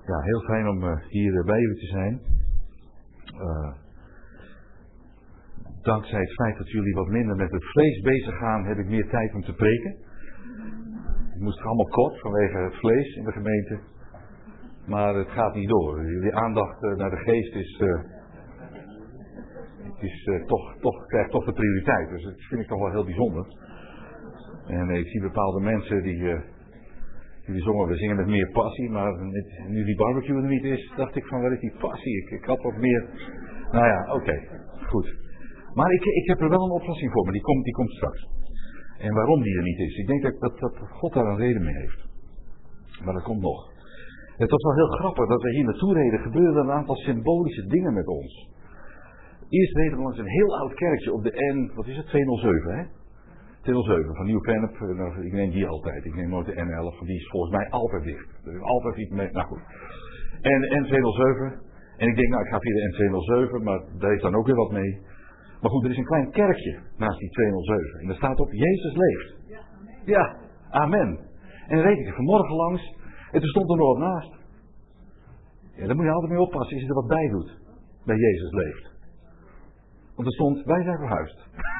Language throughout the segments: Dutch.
Ja, heel fijn om hier bij jullie te zijn. Dankzij het feit dat jullie wat minder met het vlees bezig gaan, heb ik meer tijd om te preken. Het moest allemaal kort vanwege het vlees in de gemeente. Maar het gaat niet door. Jullie aandacht naar de geest krijgt toch de prioriteit. Dus dat vind ik toch wel heel bijzonder. En ik zie bepaalde mensen die zongen, we zingen met meer passie, maar nu die barbecue er niet is, dacht ik van, waar is die passie? Ik had wat meer. Nou ja, oké, goed. Maar ik heb er wel een oplossing voor, maar die komt straks. En waarom die er niet is? Ik denk dat God daar een reden mee heeft. Maar dat komt nog. Het was wel heel grappig dat we hier naartoe reden, gebeurden een aantal symbolische dingen met ons. Eerst reden we langs een heel oud kerkje op de N207, hè? 207 van Nieuw-Vennep, ik neem die altijd. Ik neem nooit de N11, want die is volgens mij altijd dicht. Er is altijd iets mee, nou goed. En N207, en ik denk nou ik ga via de N207, maar daar heeft dan ook weer wat mee. Maar goed, er is een klein kerkje naast die 207 en daar staat op Jezus leeft. Ja, amen. En dan reed ik er vanmorgen langs en toen stond er nog wat naast. Ja, daar moet je altijd mee oppassen als je er wat bij doet, bij Jezus leeft. Want er stond, wij zijn verhuisd.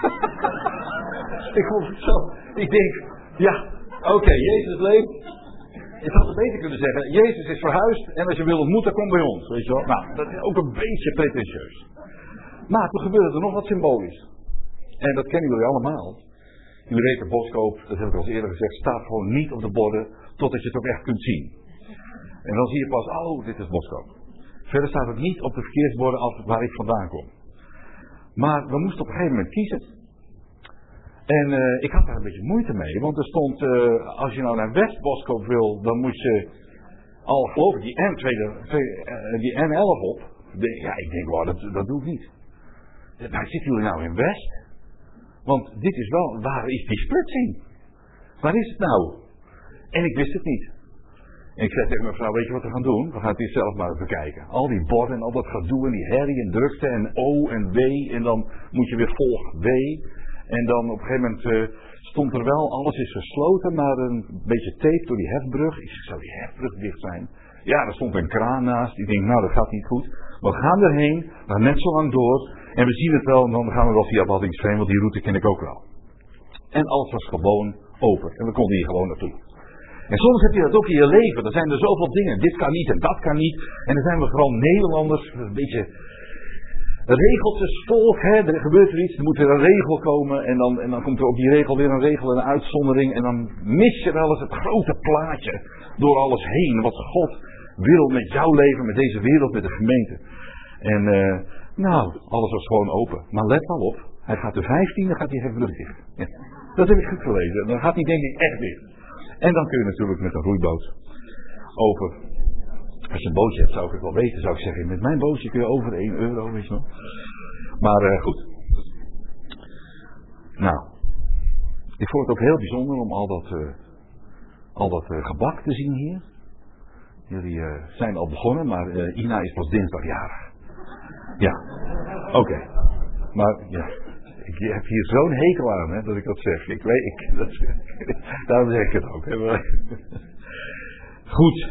Ik vond het zo. Ik denk, ja, oké, Jezus leeft. Je had het beter kunnen zeggen, Jezus is verhuisd en als je wil ontmoeten, kom bij ons. Weet je wel? Nou, dat is ook een beetje pretentieus. Maar toen gebeurde er nog wat symbolisch. En dat kennen jullie allemaal. Jullie weten, Boskoop, dat heb ik al eens eerder gezegd, staat gewoon niet op de borden totdat je het ook echt kunt zien. En dan zie je pas, oh, dit is Boskoop. Verder staat het niet op de verkeersborden af waar ik vandaan kom. Maar we moesten op een gegeven moment kiezen. En ik had daar een beetje moeite mee, want er stond, als je nou naar West-Boskoop wil, dan moet je al geloof ik die N11 op. Ja, ik denk, wow, dat doe ik niet. Maar zitten jullie nou in West? Want dit is wel, waar is die splitsing? Waar is het nou? En ik wist het niet. En ik zei tegen mijn vrouw, weet je wat we gaan doen? We gaan het hier zelf maar even kijken. Al die borden en al dat gedoe en die herrie en drukte en O en W en dan moet je weer volgen W. En dan op een gegeven moment stond er wel, alles is gesloten, maar een beetje tape door die hefbrug. Ik zeg, zou die hefbrug dicht zijn? Ja, er stond een kraan naast. Ik denk, nou dat gaat niet goed. We gaan erheen, we gaan net zo lang door. En we zien het wel, en dan gaan we wel via Waddinxveen, want die route ken ik ook wel. En alles was gewoon open. En we konden hier gewoon naartoe. En soms heb je dat ook in je leven. Er zijn er zoveel dingen. Dit kan niet en dat kan niet. En dan zijn we vooral Nederlanders, een beetje regeltjesvolk, hè. Er gebeurt er iets, er moet weer een regel komen. En dan komt er op die regel weer een regel en een uitzondering. En dan mis je wel eens het grote plaatje door alles heen. Wat God wil met jouw leven, met deze wereld, met de gemeente. En nou, alles was gewoon open. Maar let wel op, hij gaat de 15e, gaat hij hefbrug dicht. Ja, dat heb ik goed gelezen. Dan gaat hij denk ik echt dicht. En dan kun je natuurlijk met een roeiboot over. Als je een bootje hebt, zou ik het wel weten, zou ik zeggen. Met mijn bootje kun je over €1, weet je wel. Maar goed. Nou, ik vond het ook heel bijzonder om al dat gebak te zien hier. Jullie zijn al begonnen, maar Ina is pas dinsdag jarig. Ja, oké. Maar ja, ik heb hier zo'n hekel aan, hè, dat ik dat zeg. Daarom zeg ik het ook. Hè. Goed.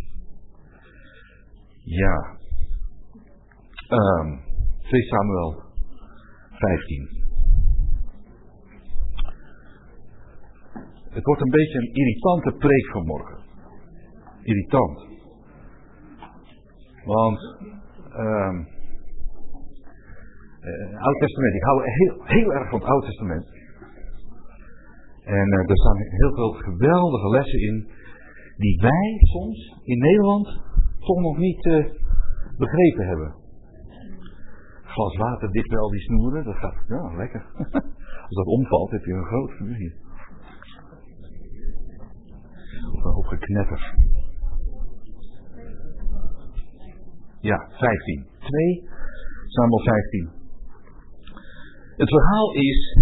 Ja. 2 Samuel 15. Het wordt een beetje een irritante preek vanmorgen. Irritant. Want Oud Testament, ik hou heel erg van het Oude Testament. En er staan heel veel geweldige lessen in die wij soms in Nederland toch nog niet begrepen hebben. Glas water dicht bij al die snoeren, dat gaat, ja, lekker. Als dat omvalt, heb je een groot vuur hier. Of een hoop geknetter. Ja, 15. 2 Samuel 15. Het verhaal is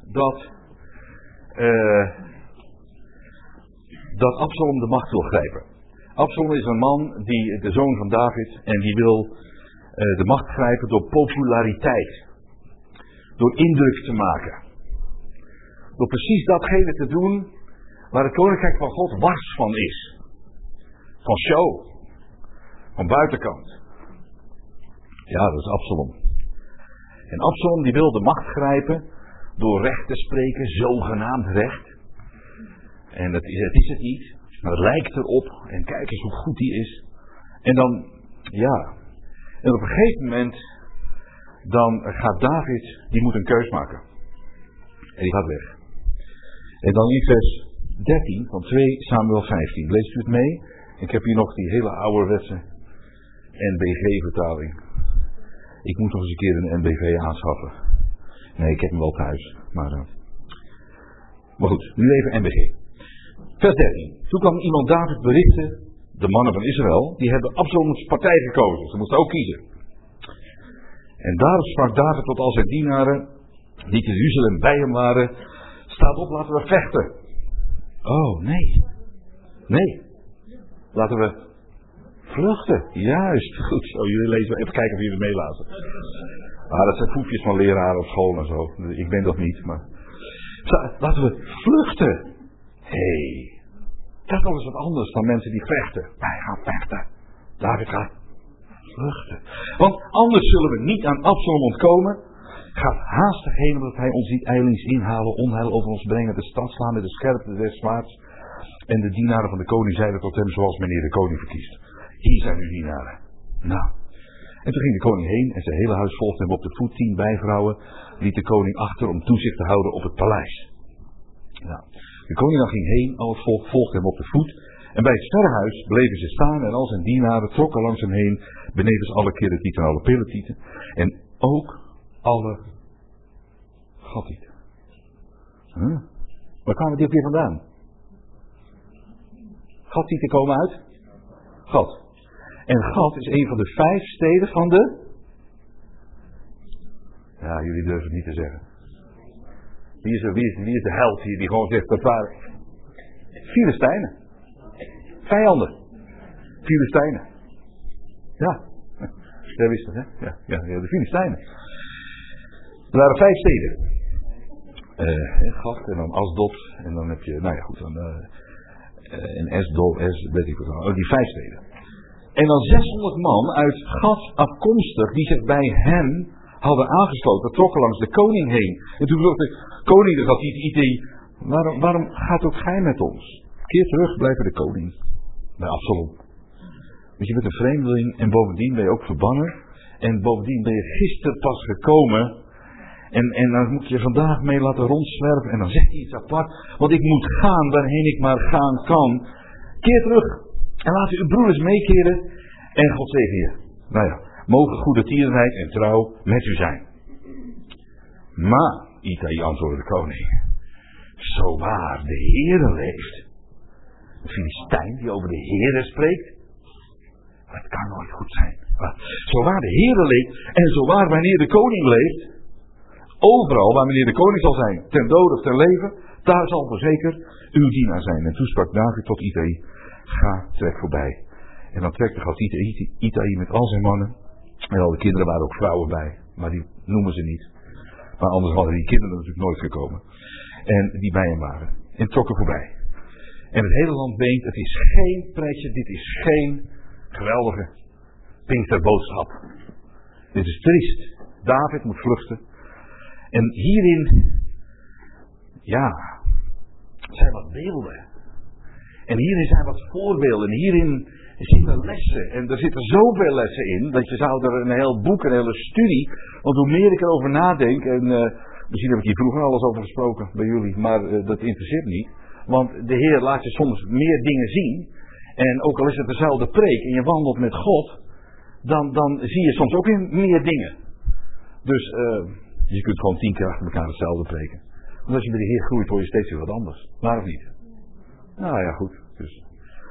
dat Absalom de macht wil grijpen. Absalom is een man, de zoon van David, en die wil de macht grijpen door populariteit. Door indruk te maken. Door precies datgene te doen waar het koninkrijk van God wars van is. Van show. Van buitenkant. Ja, dat is Absalom. En Absalom die wil de macht grijpen door recht te spreken, zogenaamd recht. En het is het niet, maar het lijkt erop. En kijk eens hoe goed die is. En dan, ja. En op een gegeven moment, dan gaat David, die moet een keus maken. En die gaat weg. En dan in vers 13 van 2 Samuel 15. Leest u het mee? Ik heb hier nog die hele ouderwetse NBG-vertaling. Ik moet nog eens een keer een NBV aanschaffen. Nee, ik heb hem wel thuis. Maar goed, nu even NBG. Vers 13. Toen kwam iemand David berichten, de mannen van Israël, die hebben Absaloms partij gekozen. Ze moesten ook kiezen. En daarom sprak David tot al zijn dienaren, die te Jeruzalem bij hem waren, staat op, laten we vechten. Oh, nee. Nee. Laten we vluchten. Juist. Goed zo, jullie lezen. Even kijken of jullie het meelaten. Dat zijn foefjes van leraren op school en zo. Ik ben dat niet, maar... Laten we vluchten. Hé. Dat is nog eens wat anders dan mensen die vechten. Wij gaan vechten. David gaat vluchten. Want anders zullen we niet aan Absalom ontkomen. Gaat haastig heen omdat hij ons niet ijlings inhalen, onheil over ons brengen, de stad slaan met de scherpte des zwaards. En de dienaren van de koning zeiden tot hem zoals meneer de koning verkiest. Hier zijn uw dienaren. Nou. En toen ging de koning heen en zijn hele huis volgde hem op de voet. 10 bijvrouwen liet de koning achter om toezicht te houden op het paleis. Nou. De koning dan ging heen, al het volk volgde hem op de voet. En bij het sterrenhuis bleven ze staan en al zijn dienaren trokken langs hem heen. Benevens alle keretieten en alle peletieten. En ook alle Gadieten. Waar kwamen die ook weer vandaan? Gadieten komen uit Gad. En Gad is een van de 5 steden van de... Ja, jullie durven het niet te zeggen. Wie is de held hier die gewoon zegt dat waren... Filistijnen. Vijanden. Filistijnen. Ja. Jij wist het, hè? Ja, de Filistijnen. Er waren 5 steden. Gad en dan Asdod. En dan heb je, nou ja goed, dan... en Esdol, weet ik wat. Die 5 steden. En dan 600 man uit Gad afkomstig, die zich bij hen hadden aangesloten, trokken langs de koning heen. En toen vroeg de koning, dat had hij het idee, waarom gaat ook gij met ons? Keer terug, blijf bij de koning. Bij Absalom. Want je bent een vreemdeling en bovendien ben je ook verbannen. En bovendien ben je gisteren pas gekomen. En dan moet je vandaag mee laten rondzwerven. En dan zegt hij iets apart. Want ik moet gaan waarheen ik maar gaan kan. Keer terug. En laten uw broeders meekeren. En God zegen je. Nou ja, mogen goede tierenheid en trouw met u zijn. Maar, Itai antwoordde de koning. Zo waar de Heere leeft. Een Filistijn die over de Heere spreekt. Dat kan nooit goed zijn. Zo waar de Heere leeft. En zo waar wanneer de koning leeft. Overal waar meneer de koning zal zijn, ten dode of ten leven, daar zal voorzeker uw dienaar zijn. En toen sprak David tot Itai, ga, trek voorbij. En dan trekt de Itai met al zijn mannen. En al de kinderen waren ook vrouwen bij, maar die noemen ze niet. Maar anders hadden die kinderen natuurlijk nooit gekomen. En die bij hem waren. En trokken voorbij. En het hele land beent, het is geen pretje, dit is geen geweldige Pinksterboodschap. Dit is triest. David moet vluchten. En hierin, ja, zijn wat beelden. En hierin zijn wat voorbeelden. En hierin zitten lessen. En er zitten zoveel lessen in, dat je zou er een heel boek, een hele studie. Want hoe meer ik erover nadenk, en misschien heb ik hier vroeger alles over gesproken bij jullie, maar dat interesseert niet. Want de Heer laat je soms meer dingen zien. En ook al is het dezelfde preek en je wandelt met God, dan zie je soms ook in meer dingen. Dus je kunt gewoon 10 keer achter elkaar hetzelfde preken. Want als je bij de Heer groeit, hoor je steeds weer wat anders. Maar of niet? Nou ja, goed. Dus.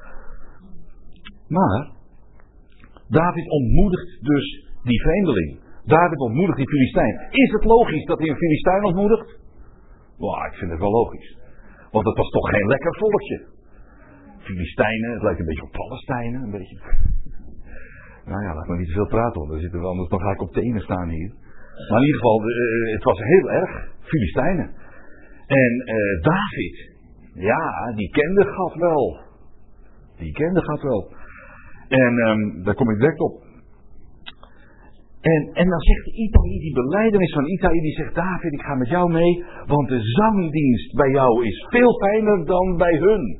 Maar David ontmoedigt dus die vreemdeling. David ontmoedigt die Filistijn. Is het logisch dat hij een Filistijn ontmoedigt? Wow, ik vind het wel logisch. Want het was toch geen lekker volkje. Filistijnen, het lijkt een beetje op Palestijnen. Een beetje. Nou ja, laat maar niet te veel praten, want dan zitten we anders, dan ga ik op tenen staan hier. Maar in ieder geval, het was heel erg Filistijnen. En David, ja, die kende God wel. Die kende God wel. En daar kom ik direct op. En dan zegt Itai, die belijdenis van Itai, die zegt: David, ik ga met jou mee, want de zangdienst bij jou is veel fijner dan bij hun.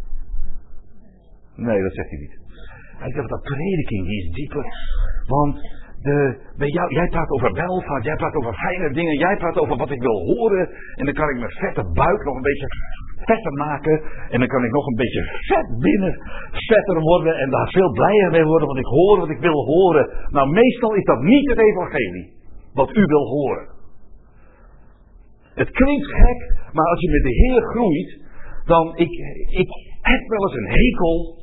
Nee, dat zegt hij niet. Hij zegt dat prediking, die is dieper. Want bij jou, jij praat over welvaart, jij praat over fijne dingen, jij praat over wat ik wil horen. En dan kan ik mijn vette buik nog een beetje vetter maken. En dan kan ik nog een beetje vetter worden en daar veel blijer mee worden, want ik hoor wat ik wil horen. Nou, meestal is dat niet het evangelie, wat u wil horen. Het klinkt gek, maar als je met de Heer groeit, dan, ik heb wel eens een hekel.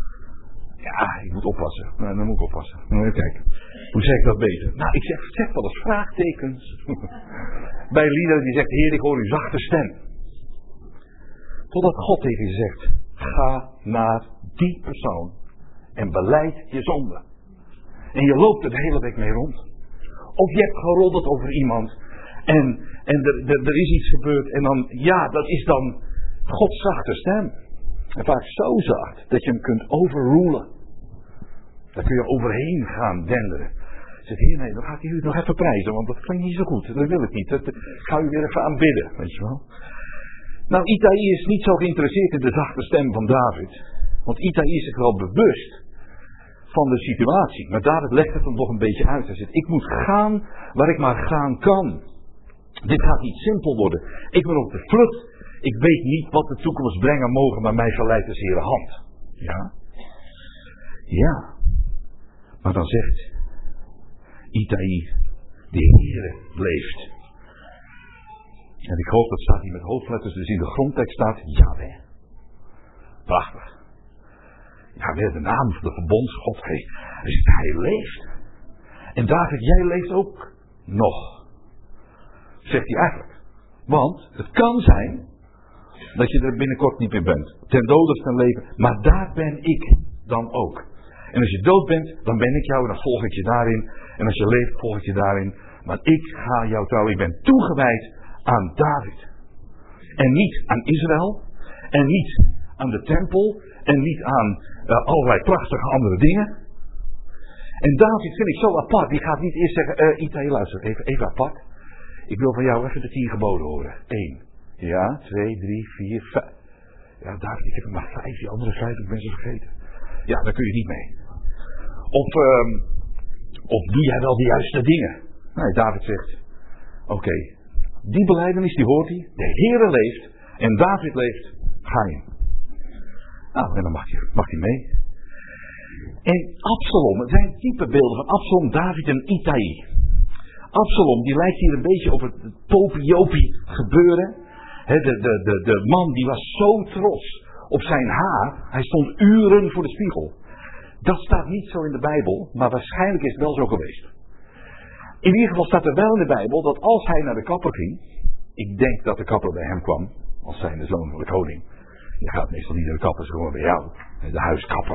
Ja, ik moet oppassen. Nou, dan moet ik oppassen. Nou, even kijken. Hoe zeg ik dat beter? Nou, ik zeg wel eens vraagtekens. Bij liederen die zegt: Heer, ik hoor uw zachte stem. Totdat God tegen je zegt: ga naar die persoon en belijd je zonde. En je loopt er de hele week mee rond. Of je hebt geroddeld over iemand en er is iets gebeurd en dan, ja, dat is dan Gods zachte stem. En vaak zo zacht dat je hem kunt overrulen. Daar kun je overheen gaan denderen. Zegt: Heer, nee, dan ga ik u nog even prijzen, want dat klinkt niet zo goed. Dat wil ik niet. Ik ga u weer even aanbidden, weet je wel. Nou, Itai is niet zo geïnteresseerd in de zachte stem van David. Want Itai is zich wel bewust van de situatie. Maar David legt het hem nog een beetje uit. Hij zegt: ik moet gaan waar ik maar gaan kan. Dit gaat niet simpel worden. Ik ben op de vlucht. Ik weet niet wat de toekomst brengen mogen, maar mij verleidt de Heere hand. Ja? Ja. Maar dan zegt Itai: de Heere leeft. En ik hoop dat staat hier met hoofdletters, dus in de grondtekst staat Jahweh. Prachtig. Jahweh, de naam van de verbondsgod. Hij leeft. En David, jij leeft ook nog. Zegt hij eigenlijk. Want het kan zijn dat je er binnenkort niet meer bent. Ten dode of ten leven. Maar daar ben ik dan ook. En als je dood bent, dan ben ik jou en dan volg ik je daarin. En als je leeft, volg ik je daarin. Maar ik ga jou trouwen. Ik ben toegewijd aan David. En niet aan Israël. En niet aan de tempel. En niet aan allerlei prachtige andere dingen. En David vind ik zo apart. Die gaat niet eerst zeggen: Itai, luister, even apart. Ik wil van jou even de 10 geboden horen. 1. Ja, 2, 3, 4, 5. Ja, David, ik heb er maar 5. Die andere 5, ik ben ze vergeten. Ja, daar kun je niet mee. Of doe jij wel de juiste dingen? Nee, David zegt: oké, die belijdenis die hoort hij. De Heere leeft. En David leeft. Ga in. Nou, en dan mag hij mee. En Absalom, het zijn type beelden van Absalom, David en Itai. Absalom, die lijkt hier een beetje op het Popiopi gebeuren. De man die was zo trots op zijn haar. Hij stond uren voor de spiegel. Dat staat niet zo in de Bijbel, maar waarschijnlijk is het wel zo geweest. In ieder geval staat er wel in de Bijbel dat als hij naar de kapper ging. Ik denk dat de kapper bij hem kwam, als zijnde zoon van de koning. Je gaat meestal niet naar de kapper, gewoon bij jou. De huiskapper.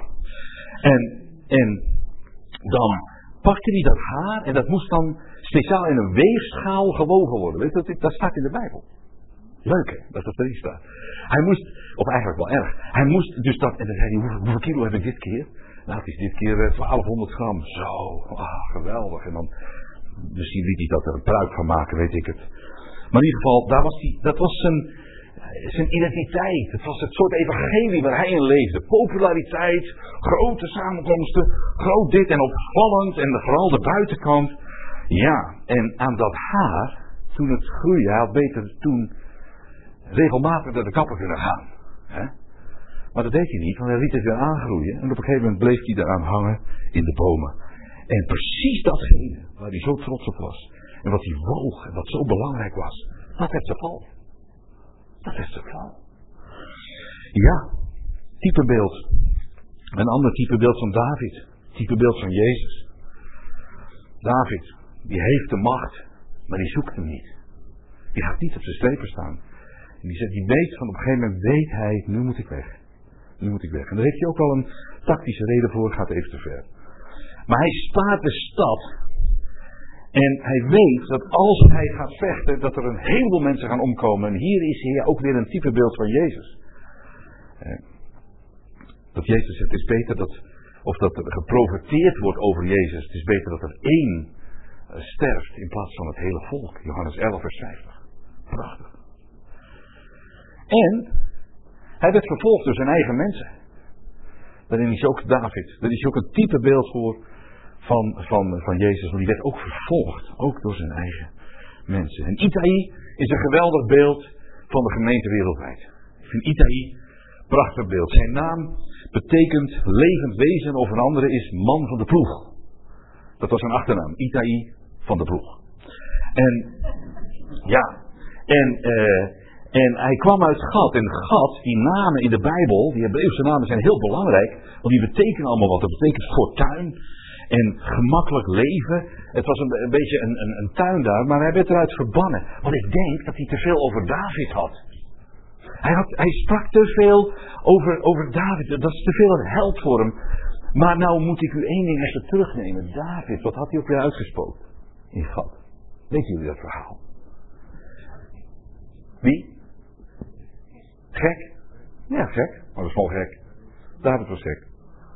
En dan pakte hij dat haar en dat moest dan speciaal in een weegschaal gewogen worden. Weet je, dat staat in de Bijbel. Leuk hè, dat dat erin staat. Hij moest, of eigenlijk wel erg, hij moest dus dat, en dan zei hij: hoeveel kilo heb ik dit keer? Nou, het is dit keer 1200 gram. Zo, geweldig. En dan, misschien liet hij dat er een pruik van maken, weet ik het. Maar in ieder geval, dat was zijn identiteit. Het was het soort evangelie waar hij in leefde. Populariteit, grote samenkomsten, groot dit en opvallend en vooral de buitenkant. Ja, en aan dat haar, toen het groeide, hij had beter toen regelmatig naar de kapper kunnen gaan. Hè? Maar dat deed hij niet, want hij liet het weer aangroeien. En op een gegeven moment bleef hij eraan hangen in de bomen. En precies datgene waar hij zo trots op was. En wat hij woog en wat zo belangrijk was. Dat werd zijn val. Dat werd zijn val. Ja, typebeeld. Een ander typebeeld van David. Typebeeld van Jezus. David, die heeft de macht, maar die zoekt hem niet. Die gaat niet op zijn strepen staan. En die weet van op een gegeven moment, weet hij, nu moet ik weg. Nu moet ik weg. En daar heeft hij ook al een tactische reden voor, gaat even te ver. Maar hij spaart de stad. En hij weet dat als hij gaat vechten, dat er een heleboel mensen gaan omkomen. En hier is hij ook weer een typebeeld van Jezus. Dat Jezus zegt, het is beter dat of dat er geprofeteerd wordt over Jezus. Het is beter dat er één sterft in plaats van het hele volk. Johannes 11 vers 50. Prachtig. En hij werd vervolgd door zijn eigen mensen. Daarin is ook David. Daar is ook een type beeld voor van Jezus. Want die werd ook vervolgd. Ook door zijn eigen mensen. En Itai is een geweldig beeld van de gemeente wereldwijd. Ik vind Itai een prachtig beeld. Zijn naam betekent levend wezen, of een andere is man van de ploeg. Dat was zijn achternaam. Itai van de ploeg. En ja. En hij kwam uit Gad. En Gad, die namen in de Bijbel, die Hebreeuwse namen zijn heel belangrijk. Want die betekenen allemaal wat. Dat betekent fortuin en gemakkelijk leven. Het was een beetje een tuin daar, maar hij werd eruit verbannen. Want ik denk dat hij te veel over David had. Hij sprak te veel over David. Dat is te veel een held voor hem. Maar nou moet ik u één ding even terugnemen. David, wat had hij ook weer uitgesproken? In Gad. Weet jullie dat verhaal? Wie? Gek? Ja, gek. Maar dat is wel gek. David was gek.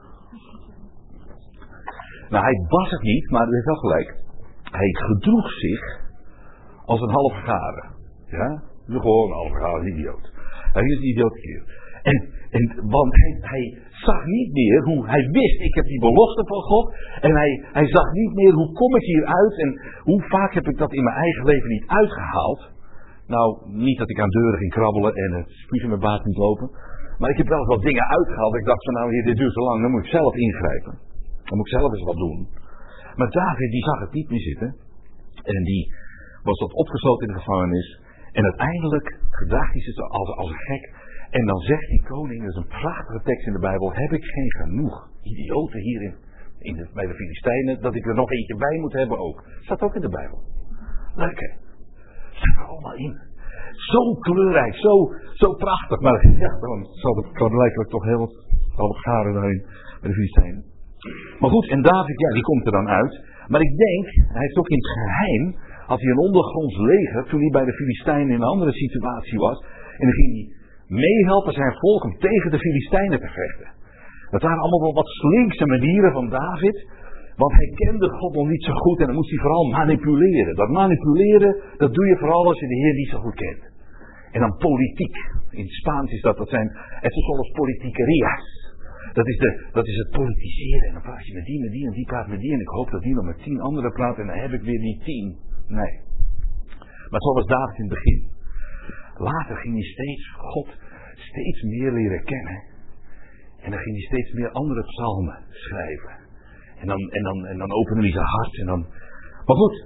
Nou, hij was het niet, maar hij heeft wel gelijk. Hij gedroeg zich als een halve garen. Ja? Gewoon een halve garen idioot. Hij is een idiote keer. Want hij zag niet meer hoe... Hij wist, ik heb die belofte van God. En hij zag niet meer hoe kom ik hieruit. En hoe vaak heb ik dat in mijn eigen leven niet uitgehaald. Nou, niet dat ik aan deuren ging krabbelen en het spuug in mijn baard niet lopen. Maar ik heb wel eens wat dingen uitgehaald. Ik dacht van nou, hier, dit duurt zo lang, dan moet ik zelf ingrijpen. Dan moet ik zelf eens wat doen. Maar David, die zag het niet meer zitten. En die was tot opgesloten in de gevangenis. En uiteindelijk gedraagt hij zich als een gek. En dan zegt die koning, dat is een prachtige tekst in de Bijbel. Heb ik geen genoeg idioten hierin bij de Filistijnen, dat ik er nog eentje bij moet hebben ook. Staat ook in de Bijbel. Leuk hè? Staat er allemaal in. Zo kleurrijk, zo prachtig. Maar ja, dan zal het blijkbaar toch heel wat garen daarin bij de Filistijnen. Maar goed, en David, ja, die komt er dan uit. Maar ik denk, hij heeft ook in het geheim, had hij een ondergronds leger toen hij bij de Filistijnen in een andere situatie was. En dan ging hij meehelpen zijn volk om tegen de Filistijnen te vechten. Dat waren allemaal wel wat slinkse manieren van David. Want hij kende God nog niet zo goed en dan moest hij vooral manipuleren. Dat manipuleren, dat doe je vooral als je de Heer niet zo goed kent. En dan politiek. In het Spaans is dat zijn, het is zoals politiquerias. Dat is het politiseren. En dan praat je met die en die praat met die. En ik hoop dat die nog met 10 anderen praat en dan heb ik weer die 10. Nee. Maar zo was David in het begin. Later ging hij God steeds meer leren kennen. En dan ging hij steeds meer andere psalmen schrijven. En dan opende hij zijn hart. Maar goed,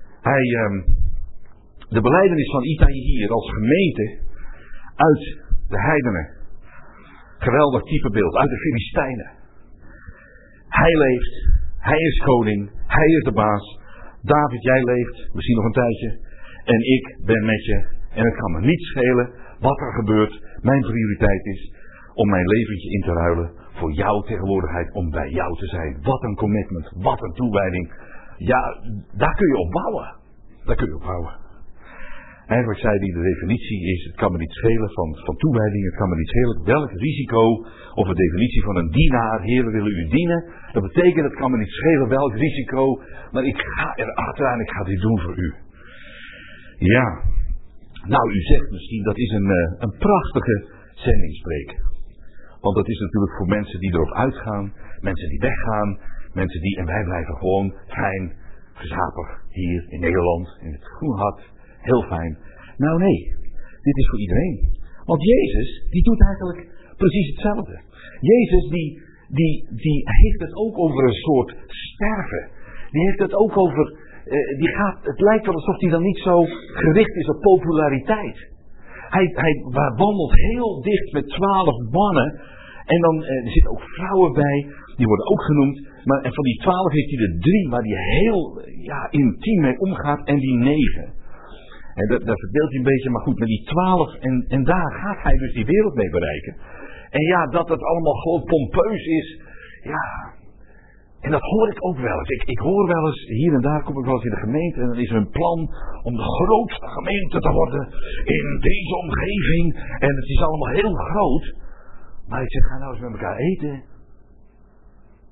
de belijdenis van Itai hier als gemeente uit de heidenen. Geweldig typebeeld, uit de Filistijnen. Hij leeft, hij is koning, hij is de baas. David, jij leeft, misschien nog een tijdje. En ik ben met je. En het kan me niet schelen wat er gebeurt. Mijn prioriteit is om mijn leventje in te ruilen voor jouw tegenwoordigheid, om bij jou te zijn. Wat een commitment, wat een toewijding. Ja, daar kun je op bouwen. Daar kun je op bouwen. Eigenlijk zei hij, de definitie is, het kan me niet schelen van toewijding, het kan me niet schelen welk risico, of de definitie van een dienaar, Heer, we willen u dienen. Dat betekent, het kan me niet schelen welk risico, maar ik ga erachteraan, ik ga dit doen voor u. Ja, nou u zegt misschien, dat is een prachtige zendingspreek. Want dat is natuurlijk voor mensen die erop uitgaan, mensen die weggaan, mensen die, en wij blijven gewoon fijn, gezapig hier in Nederland, in het Groenhart. Heel fijn. Nou nee, dit is voor iedereen. Want Jezus, die doet eigenlijk precies hetzelfde. Jezus, die heeft het ook over een soort sterven. Die heeft het ook over, het lijkt wel alsof hij dan niet zo gericht is op populariteit. Hij wandelt heel dicht met 12 mannen. En dan er zitten ook vrouwen bij, die worden ook genoemd. Maar en van die 12 heeft hij er 3 waar hij heel intiem mee omgaat en die 9. En dat verdeelt hij een beetje, maar goed, met die 12 en daar gaat hij dus die wereld mee bereiken. En ja, dat het allemaal gewoon pompeus is, ja, en dat hoor ik ook wel eens. Ik hoor wel eens, hier en daar kom ik wel eens in de gemeente en dan is er een plan om de grootste gemeente te worden in deze omgeving. En het is allemaal heel groot. Maar ik zeg, ga nou eens met elkaar eten.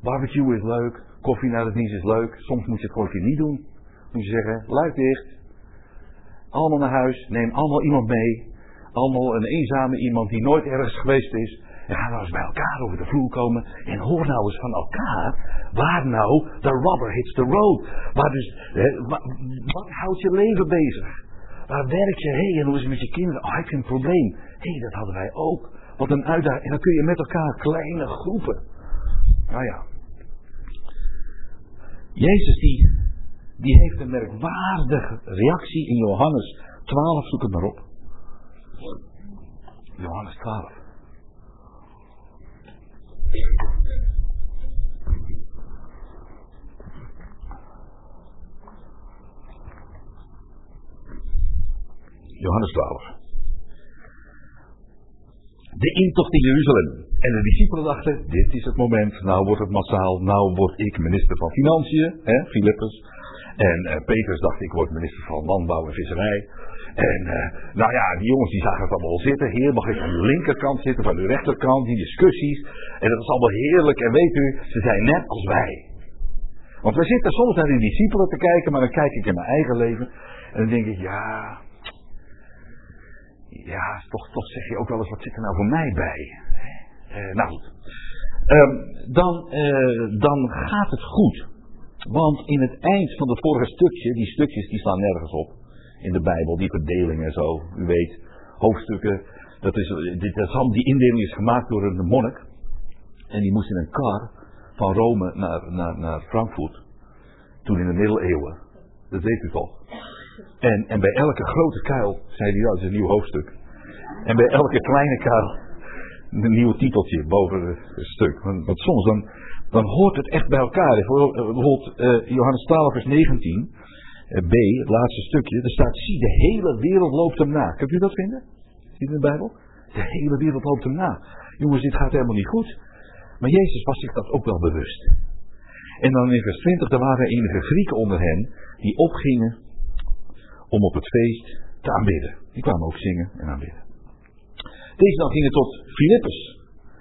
Barbecue is leuk. Koffie na de dienst is leuk. Soms moet je het gewoon een keer niet doen. Moet je zeggen, luid dicht. Allemaal naar huis. Neem allemaal iemand mee. Allemaal een eenzame iemand die nooit ergens geweest is. En ga nou eens bij elkaar over de vloer komen. En hoor nou eens van elkaar. Waar nou de rubber hits the road. Waar dus, wat houdt je leven bezig? Waar werk je? Hé, en hoe is het met je kinderen? Oh, heb je een probleem? Hé, dat hadden wij ook. Wat een uitdaging. En dan kun je met elkaar kleine groepen. Nou ja. Jezus die heeft een merkwaardige reactie in Johannes 12. Zoek het maar op. Johannes 12. Johannes 12. De intocht in Jeruzalem. En de discipelen dachten, dit is het moment, nou wordt het massaal, nou word ik minister van Financiën, Filippus. En Petrus dacht, ik word minister van Landbouw en Visserij. En nou ja, die jongens die zagen het allemaal zitten. Heer, mag ik aan uw linkerkant zitten, of aan uw rechterkant, die discussies. En dat is allemaal heerlijk. En weet u, ze zijn net als wij. Want wij zitten soms naar die discipelen te kijken, maar dan kijk ik in mijn eigen leven. En dan denk ik, ja, toch zeg je ook wel eens, wat zit er nou voor mij bij? Nou goed. Dan gaat het goed. Want in het eind van het vorige stukje, die stukjes die staan nergens op. In de Bijbel, die verdelingen en zo. U weet, hoofdstukken. Die indeling is gemaakt door een monnik. En die moest in een kar van Rome naar Frankfurt. Toen in de middeleeuwen. Dat weet u toch. En bij elke grote kuil zei hij, dat is een nieuw hoofdstuk. En bij elke kleine kuil een nieuw titeltje boven het stuk. Want soms dan hoort het echt bij elkaar. Bijvoorbeeld Johannes 12 vers 19. B, het laatste stukje. Er staat, zie, de hele wereld loopt hem na. Kunt u dat vinden? Ziet u in de Bijbel? De hele wereld loopt hem na. Jongens, dit gaat helemaal niet goed. Maar Jezus was zich dat ook wel bewust. En dan in vers 20, er waren enige Grieken onder hen die opgingen om op het feest te aanbidden. Die kwamen ook zingen en aanbidden. Deze dan gingen tot Filippus,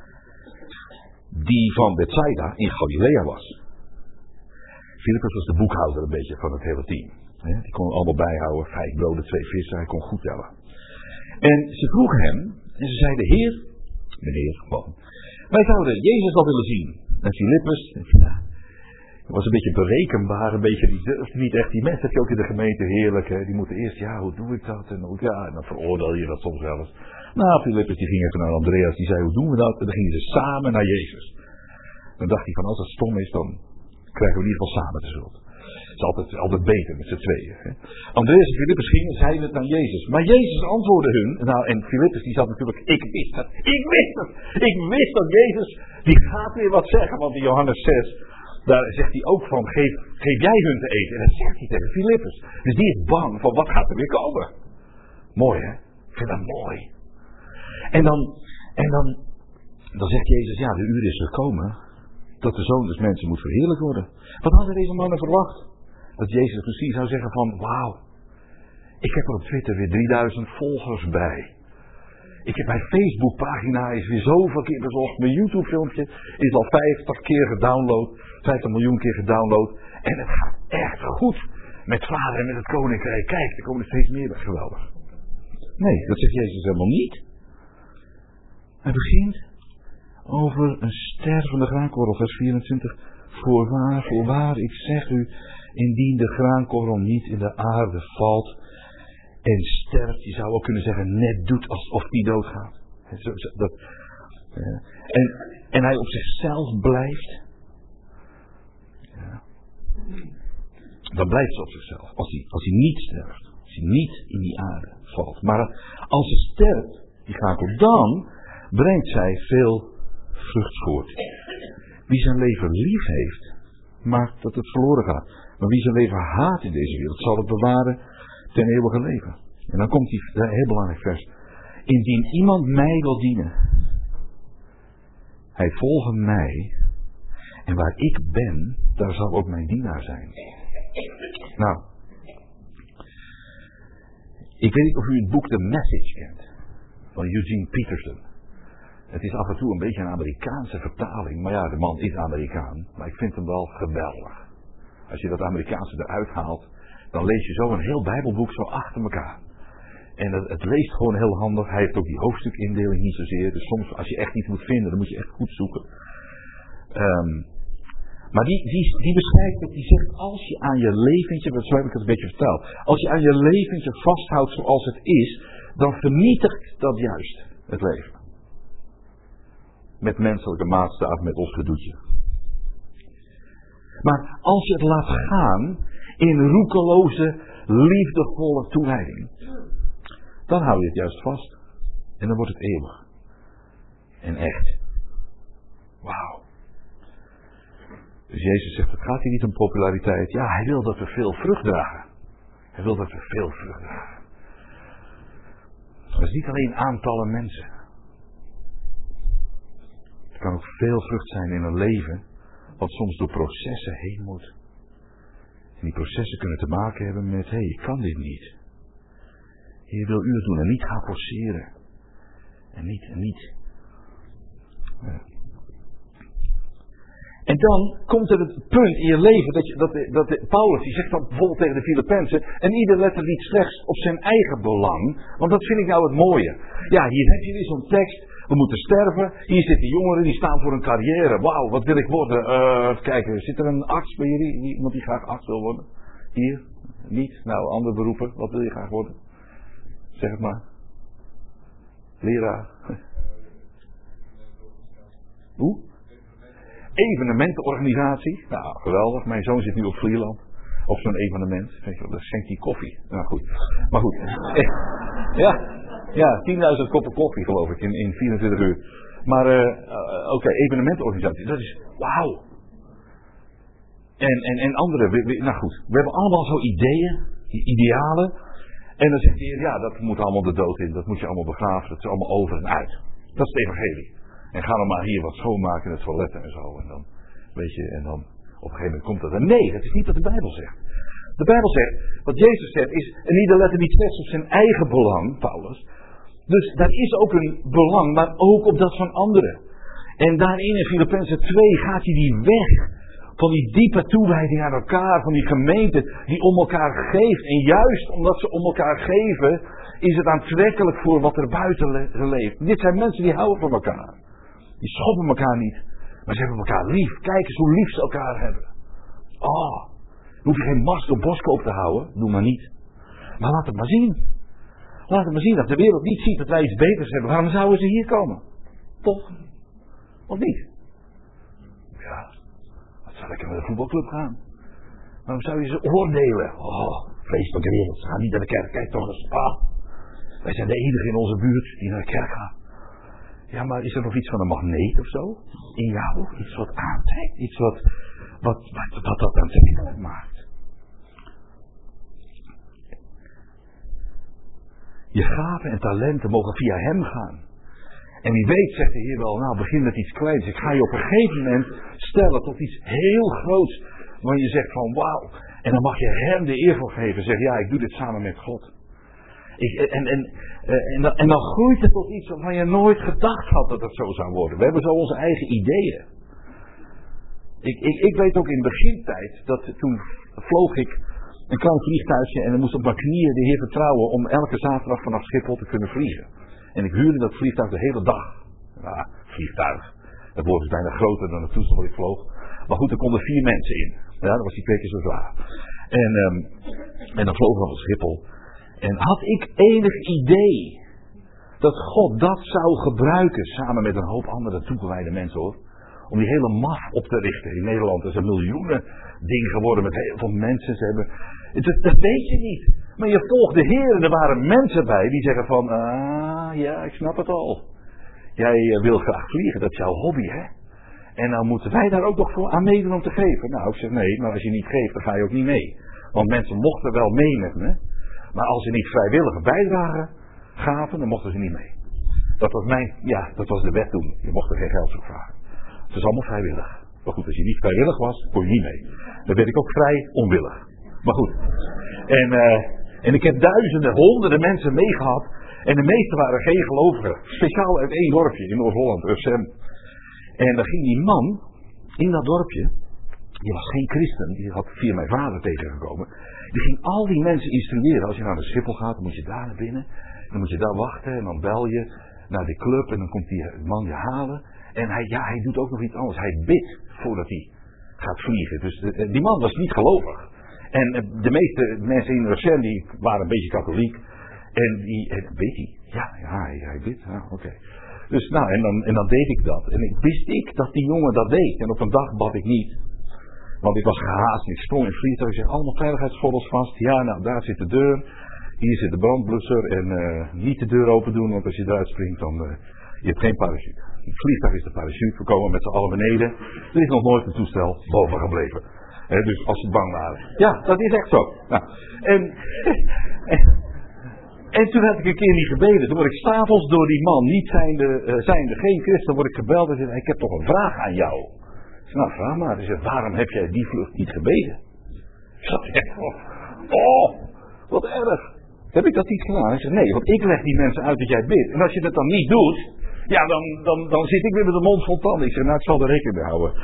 die van Bethsaida in Galilea was. Filippus was de boekhouder een beetje van het hele team. Die kon allemaal bijhouden, 5 broden, 2 vissen, hij kon goed tellen. En ze vroegen hem, en ze zeiden, meneer, gewoon, wij zouden Jezus wel willen zien. En Filippus, was een beetje berekenbaar, die durfde niet echt. Die mensen heb je ook in de gemeente heerlijk, die moeten eerst, hoe doe ik dat? En dan veroordeel je dat soms wel eens. Nou, Filippus die ging even naar Andreas, die zei, hoe doen we dat? En dan gingen ze samen naar Jezus. Dan dacht hij van, als het stom is, dan krijgen we in ieder geval samen de schuld. Het is altijd beter met z'n tweeën. Andreas en Filippus gingen, zeiden het aan Jezus. Maar Jezus antwoordde hun, en Filippus die zat natuurlijk, ik wist dat Jezus, die gaat weer wat zeggen, want in Johannes 6, daar zegt hij ook van, geef jij hun te eten. En dat zegt hij tegen Filippus. Dus die is bang van, wat gaat er weer komen? Mooi hè? Ik vind dat mooi. En dan zegt Jezus, de uur is gekomen dat de Zoon des Mensen moet verheerlijkt worden. Wat hadden deze mannen verwacht? Dat Jezus misschien zou zeggen van, wauw, ik heb er op Twitter weer 3000 volgers bij. Ik heb mijn Facebookpagina is weer zoveel keer bezocht. Mijn YouTube filmpje is al 50 keer gedownload. 50 miljoen keer gedownload. En het gaat echt goed met Vader en met het Koninkrijk. Kijk, er komen er steeds meer. Dat is geweldig. Nee, dat zegt Jezus helemaal niet. Hij begint over een stervende graankorrel, vers 24. Voorwaar, ik zeg u, indien de graankorrel niet in de aarde valt en sterft, je zou ook kunnen zeggen, net doet alsof die doodgaat. En hij op zichzelf blijft. Ja. Dan blijft ze op zichzelf. Als hij niet sterft. Als hij niet in die aarde valt. Maar als ze sterft, die graankorrel, dan brengt zij veel vrucht voort. Wie zijn leven lief heeft, maakt dat het verloren gaat. Maar wie zijn leven haat in deze wereld, zal het bewaren ten eeuwige leven. En dan komt een heel belangrijk vers. Indien iemand mij wil dienen, hij volge mij, en waar ik ben, daar zal ook mijn dienaar zijn. Nou, ik weet niet of u het boek The Message kent, van Eugene Peterson. Het is af en toe een beetje een Amerikaanse vertaling. Maar ja, de man is Amerikaan. Maar ik vind hem wel geweldig. Als je dat Amerikaanse eruit haalt, dan lees je zo een heel Bijbelboek zo achter elkaar. En het leest gewoon heel handig. Hij heeft ook die hoofdstukindeling niet zozeer. Dus soms als je echt iets moet vinden, dan moet je echt goed zoeken. Maar die beschrijft het, die zegt, als je aan je leventje, zo heb ik het een beetje verteld. Als je aan je leventje vasthoudt zoals het is, dan vernietigt dat juist het leven. Met menselijke maatstaaf, met ons gedoetje. Maar als je het laat gaan in roekeloze, liefdevolle toewijding, dan hou je het juist vast. En dan wordt het eeuwig. En echt. Wauw. Dus Jezus zegt, het gaat hier niet om populariteit. Ja, hij wil dat we veel vrucht dragen. Hij wil dat we veel vrucht dragen. Dat is niet alleen aantallen mensen. Het kan ook veel vrucht zijn in een leven, wat soms door processen heen moet. En die processen kunnen te maken hebben met, hé, ik kan dit niet. Heer, wil u het doen en niet gaan forceren. En niet. Ja. En dan komt er het punt in je leven dat Paulus, die zegt dan bijvoorbeeld tegen de Filippenzen, en ieder let er niet slechts op zijn eigen belang, want dat vind ik nou het mooie. Ja, hier heb je weer zo'n tekst, we moeten sterven, hier zitten jongeren die staan voor een carrière, wauw, wat wil ik worden? Even kijken, zit er een arts bij jullie, iemand die graag arts wil worden? Hier? Niet? Nou, andere beroepen, wat wil je graag worden? Zeg het maar. Leraar. Hoe? Evenementenorganisatie. Nou, geweldig. Mijn zoon zit nu op Vlieland. Op zo'n evenement. Dan schenkt hij koffie. Nou goed. Maar goed. Ja, 10.000 koppen koffie geloof ik in 24 uur. Maar oké, evenementenorganisatie. Dat is wauw. En andere. Nou goed. We hebben allemaal zo ideeën. Idealen. En dan zegt hij, ja, dat moet allemaal de dood in. Dat moet je allemaal begraven. Dat is allemaal over en uit. Dat is het evangelie. En ga dan maar hier wat schoonmaken in het toilet en zo. En dan, weet je, en dan op een gegeven moment komt dat. En nee, dat is niet wat de Bijbel zegt. De Bijbel zegt, wat Jezus zegt is, en ieder let er niet slechts op zijn eigen belang, Paulus. Dus daar is ook een belang, maar ook op dat van anderen. En daarin in Filippenzen 2 gaat hij die weg van die diepe toewijding aan elkaar, van die gemeente die om elkaar geeft. En juist omdat ze om elkaar geven, is het aantrekkelijk voor wat er buiten leeft. Dit zijn mensen die houden van elkaar. Die schoppen elkaar niet, maar ze hebben elkaar lief. Kijk eens hoe lief ze elkaar hebben. Oh, dan hoef je geen mast op boskoop te houden, doe maar niet. Maar laat het maar zien. Laat het maar zien dat de wereld niet ziet dat wij iets beters hebben. Waarom zouden ze hier komen? Toch? Of niet? Ja, wat zou lekker naar de voetbalclub gaan. Waarom zou je ze oordelen? Oh, vleeselijke wereld, ze gaan niet naar de kerk. Kijk toch eens. Wij zijn de enige in onze buurt die naar de kerk gaan. Ja, maar is er nog iets van een magneet of zo? In jou? Iets wat aantrekt? Iets wat dat aantrekkelijk maakt? Je gaven en talenten mogen via hem gaan. En wie weet zegt de Heer wel, nou begin met iets kleins. Ik ga je op een gegeven moment stellen tot iets heel groots. Waar je zegt van wauw. En dan mag je hem de eer voor geven. Zeg ja, ik doe dit samen met God. En dan groeit het tot iets waarvan je nooit gedacht had dat het zo zou worden. We hebben zo onze eigen ideeën. Ik weet ook in de begintijd dat toen vloog ik een klein vliegtuigje en dan moest op mijn knieën de Heer vertrouwen om elke zaterdag vanaf Schiphol te kunnen vliegen. En ik huurde dat vliegtuig de hele dag. Ja, vliegtuig. Dat woord is bijna groter dan het toestel wat ik vloog. Maar goed, er konden 4 mensen in. Ja, dat was die 2 keer zo zwaar. En dan vlogen we op Schiphol. En had ik enig idee dat God dat zou gebruiken samen met een hoop andere toegewijde mensen hoor. Om die hele maf op te richten. In Nederland is er miljoenen dingen geworden met heel veel mensen. Ze hebben, dat weet je niet. Maar je volgt de Heer en er waren mensen bij die zeggen van, ja, ik snap het al. Jij wil graag vliegen, dat is jouw hobby hè. En nou moeten wij daar ook nog voor aan meedoen om te geven. Nou, ik zeg nee, maar als je niet geeft, dan ga je ook niet mee. Want mensen mochten wel mee met me. Maar als ze niet vrijwillige bijdrage gaven, dan mochten ze niet mee. Dat was de wet toen. Je mocht er geen geld voor vragen. Het is allemaal vrijwillig. Maar goed, als je niet vrijwillig was, kon je niet mee. Dan werd ik ook vrij onwillig. Maar goed. En ik heb duizenden, honderden mensen meegehad. En de meesten waren geen gelovigen. Speciaal uit één dorpje in Noord-Holland, Russem. En dan ging die man in dat dorpje. Die was geen christen. Die had via mijn vader tegengekomen. Die ging al die mensen instrueren. Als je naar de Schiphol gaat, dan moet je daar naar binnen. Dan moet je daar wachten. En dan bel je naar die club. En dan komt die man je halen. En hij doet ook nog iets anders. Hij bidt voordat hij gaat vliegen. Dus die man was niet gelovig. En de meeste mensen in Russem die waren een beetje katholiek. En weet hij? Ja, hij bidt. Ja, oké. Dus nou, en dan deed ik dat. En wist ik dat die jongen dat deed. En op een dag bad ik niet. Want ik was gehaast en ik sprong in het vliegtuig. Ik zeg, allemaal veiligheidsgordels vast. Ja, nou, daar zit de deur. Hier zit de brandblusser. En niet de deur open doen, want als je eruit springt, dan... je hebt geen parachute. Het vliegtuig is de parachute. We komen met z'n allen beneden. Er is nog nooit een toestel boven gebleven. Dus als ze bang waren. Ja, dat is echt zo. Nou, en toen had ik een keer niet gebeden. Toen word ik 's avonds door die man, niet zijnde geen christen, word ik gebeld en zei, ik heb toch een vraag aan jou. Ik zei, nou vraag maar. Hij zei, waarom heb jij die vlucht niet gebeden? Ik zat echt wat erg. Heb ik dat niet gedaan? Hij zei, nee, want ik leg die mensen uit dat jij bidt. En als je dat dan niet doet, ja, dan zit ik weer met de mond vol tanden. Ik zei, nou, ik zal er rekening mee houden.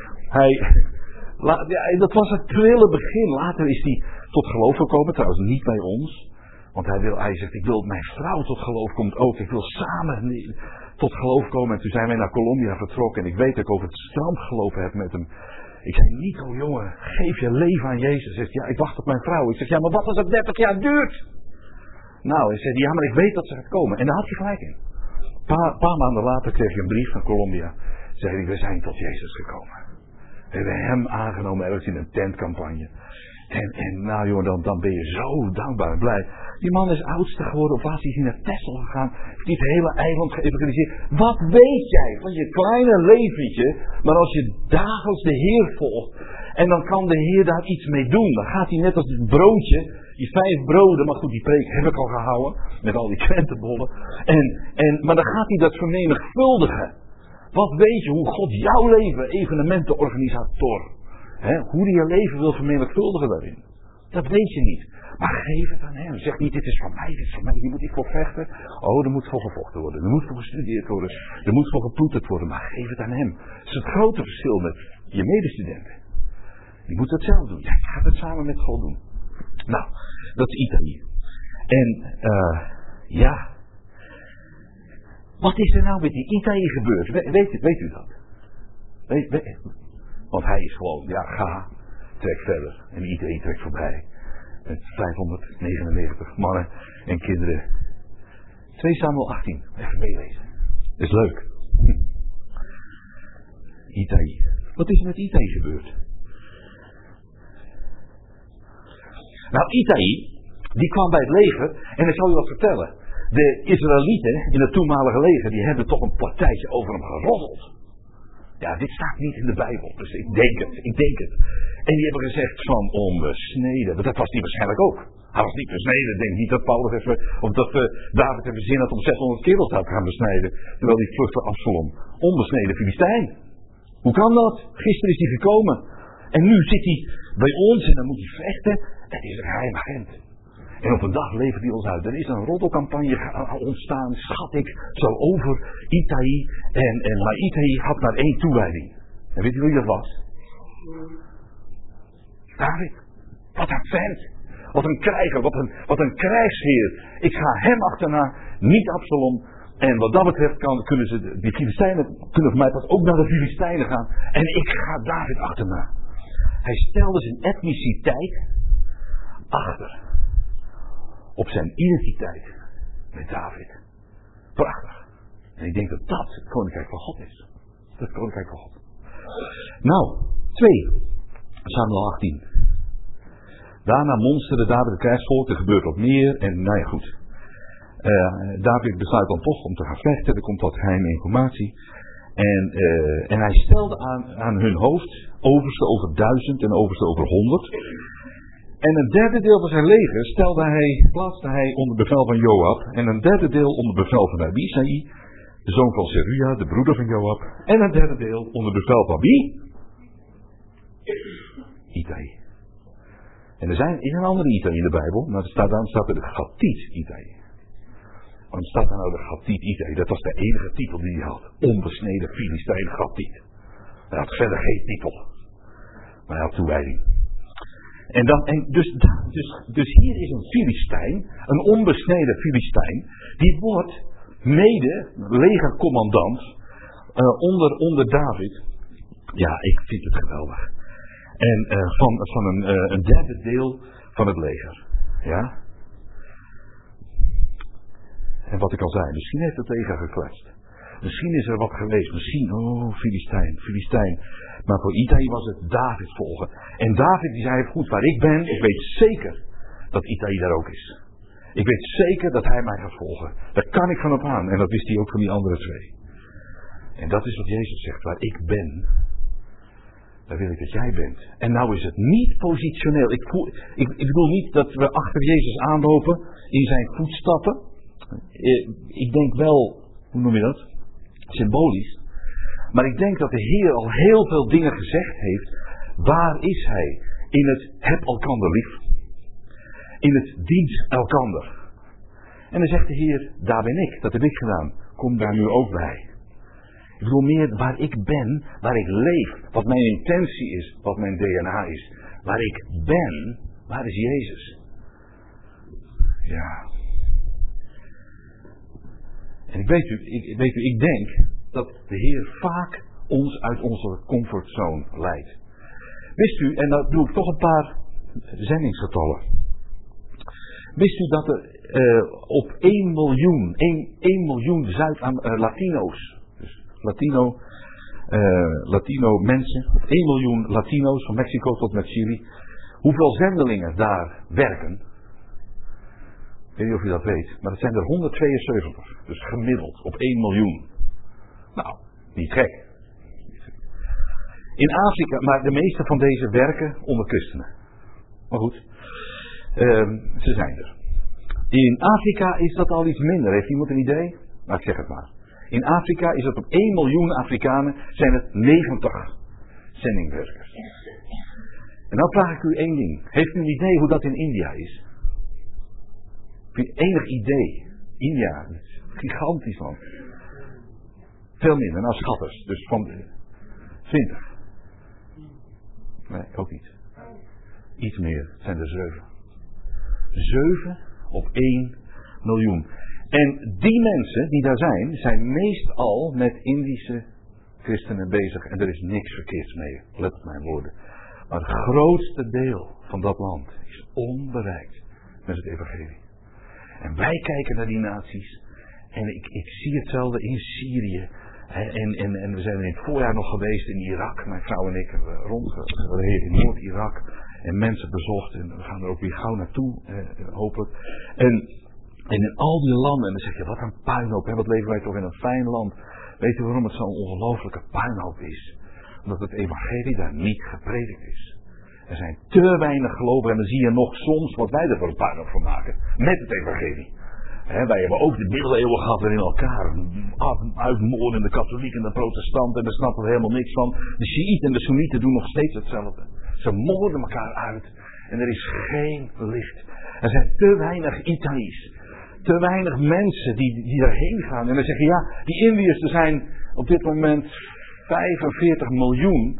Dat was het prille begin. Later is hij tot geloof gekomen, trouwens niet bij ons. Want hij zegt, ik wil dat mijn vrouw tot geloof komt ook. Ik wil samen tot geloof komen. En toen zijn wij naar Colombia vertrokken. En ik weet dat ik over het strand gelopen heb met hem. Ik zei, Nico jongen, geef je leven aan Jezus. Hij zegt, ja, ik wacht op mijn vrouw. Ik zeg, ja, maar wat als het 30 jaar duurt? Nou, hij zei, ja, maar ik weet dat ze gaat komen. En daar had hij gelijk in. Een paar maanden later kreeg je een brief van Colombia. Zei hij, we zijn tot Jezus gekomen. We hebben hem aangenomen ergens in een tentcampagne. En nou joh, dan ben je zo dankbaar en blij. Die man is oudste geworden, of was hij naar Texel gegaan. Heeft niet het hele eiland geëvangeliseerd. Wat weet jij van je kleine leventje. Maar als je dagelijks de Heer volgt. En dan kan de Heer daar iets mee doen. Dan gaat hij net als het broodje. Die 5 broden, maar goed, die preek heb ik al gehouden. Met al die krentenbollen. Maar dan gaat hij dat vermenigvuldigen. Wat weet je hoe God jouw leven, evenementenorganisator. Hoe hij je leven wil vermenigvuldigen daarin. Dat weet je niet. Maar geef het aan hem. Zeg niet, dit is van mij, dit is van mij. Hier moet ik voor vechten. Oh, er moet voor gevochten worden. Er moet voor gestudeerd worden. Er moet voor geploeterd worden. Maar geef het aan hem. Dat is het grote verschil met je medestudenten. Die moeten het zelf doen. Ja, je gaat het samen met God doen. Nou, dat is Italië. En, ja. Wat is er nou met die Italië gebeurd? Weet u dat? Want hij is gewoon, ja, ga, trek verder. En iedereen trekt voorbij. Met 599 mannen en kinderen. 2 Samuel 18, even meelezen. Dat is leuk. Italië. Wat is er met Italië gebeurd? Nou, Italië, die kwam bij het leger. En ik zal u wat vertellen. De Israëlieten in het toenmalige leger, die hebben toch een partijtje over hem geroddeld. Ja, dit staat niet in de Bijbel, dus ik denk het. En die hebben gezegd van onbesneden, dat was die waarschijnlijk ook. Hij was niet besneden, ik denk niet dat Paulus even, of dat David even zin had om 600 kerels te gaan besnijden, terwijl hij vluchtte Absalom. Onbesneden Filistijn. Hoe kan dat? Gisteren is hij gekomen. En nu zit hij bij ons en dan moet hij vechten. Het is een geheim agent. En op een dag levert hij ons uit. Er is een roddelcampagne ontstaan, schat ik, zo over Italië. Maar Italië had maar 1 toewijding. En weet u wie dat was? David. Wat een vent. Wat een krijger. Wat een krijgsheer. Ik ga hem achterna, niet Absalom. En wat dat betreft kunnen die Filistijnen kunnen voor mij pas ook naar de Filistijnen gaan. En ik ga David achterna. Hij stelde zijn etniciteit achter. Op zijn identiteit met David. Prachtig. En ik denk dat dat het koninkrijk van God is. Dat is het koninkrijk van God. Nou, 2 Samuel 18. Daarna monsterde David het krijgsvolk. Er gebeurt wat meer. En nou ja, goed. David besluit dan toch om te gaan vechten. Er komt wat geheime informatie. En hij stelde aan hun hoofd overste over 1000 en overste over 100. En een derde deel van zijn leger plaatste hij onder bevel van Joab. En een derde deel onder bevel van Abisai, de zoon van Seruja, de broeder van Joab. En een derde deel onder bevel van wie? Ittai. En er is een andere Ittai in de Bijbel, maar dan staat er de Gathiet Ittai. Waarom staat daar nou de Gathiet Ittai? Dat was de enige titel die hij had. Onbesneden Filistijn Gathiet. Hij had verder geen titel. Maar hij had toewijding. Dus hier is een Filistijn, een onbesneden Filistijn, die wordt mede legercommandant onder David. Ja, ik vind het geweldig. En van een derde deel van het leger. Ja. En wat ik al zei, misschien heeft het leger gekletst. Misschien is er wat geweest. Misschien, Filistijn. Maar voor Ittai was het David volgen. En David die zei, goed, waar ik ben, ik weet zeker dat Ittai daar ook is. Ik weet zeker dat hij mij gaat volgen. Daar kan ik van op aan. En dat wist hij ook van die andere twee. En dat is wat Jezus zegt, waar ik ben, daar wil ik dat jij bent. En nou is het niet positioneel. Ik bedoel niet dat we achter Jezus aanlopen in zijn voetstappen. Ik denk wel, hoe noem je dat? Symbolisch. Maar ik denk dat de Heer al heel veel dingen gezegd heeft. Waar is hij? In het heb elkander lief. In het dient elkander. En dan zegt de Heer, daar ben ik. Dat heb ik gedaan. Kom daar nu ook bij. Ik bedoel meer waar ik ben, waar ik leef. Wat mijn intentie is, wat mijn DNA is. Waar ik ben, waar is Jezus? Ja. En ik denk dat de Heer vaak ons uit onze comfortzone leidt. Wist u, en dan doe ik toch een paar zendingsgetallen. Wist u dat er op 1 miljoen Latino's, dus Latino mensen, 1 miljoen Latino's van Mexico tot met Chili, hoeveel zendelingen daar werken? Ik weet niet of u dat weet, maar het zijn er 172. Dus gemiddeld op 1 miljoen. Nou, niet gek. In Afrika, maar de meeste van deze werken onder christenen. Maar goed, ze zijn er. In Afrika is dat al iets minder. Heeft iemand een idee? Nou, ik zeg het maar. In Afrika is het op 1 miljoen Afrikanen zijn het 90 zendingwerkers. En dan vraag ik u één ding. Heeft u een idee hoe dat in India is? Heb je enig idee? India, gigantisch land. Veel minder, nou schatters. Dus van 20. Nee, ook niet. Iets meer, het zijn er 7. 7 op 1 miljoen. En die mensen die daar zijn meestal met Indische christenen bezig. En er is niks verkeerds mee, let op mijn woorden. Maar het grootste deel van dat land is onbereikt met het evangelie. En wij kijken naar die naties. En ik zie hetzelfde in Syrië. En we zijn in het voorjaar nog geweest in Irak. Mijn vrouw en ik hebben rondgereden in Noord-Irak. En mensen bezocht. En we gaan er ook weer gauw naartoe, hopelijk. En in al die landen. En dan zeg je, wat een puinhoop. Wat leven wij toch in een fijn land. Weet u waarom het zo'n ongelofelijke puinhoop is? Omdat het evangelie daar niet gepredikt is. Er zijn te weinig gelovigen. En dan zie je nog soms wat wij er voor een puinhoop van maken. Met het evangelie. Wij hebben ook de middeleeuwen gehad waarin elkaar uitmoorden. De katholieken en de protestanten. En daar snappen we helemaal niks van. De Shiiten en de Soenieten doen nog steeds hetzelfde. Ze moorden elkaar uit. En er is geen licht. Er zijn te weinig Italiërs. Te weinig mensen die daarheen gaan. En dan zeggen ja, die Indiërs, er zijn op dit moment 45 miljoen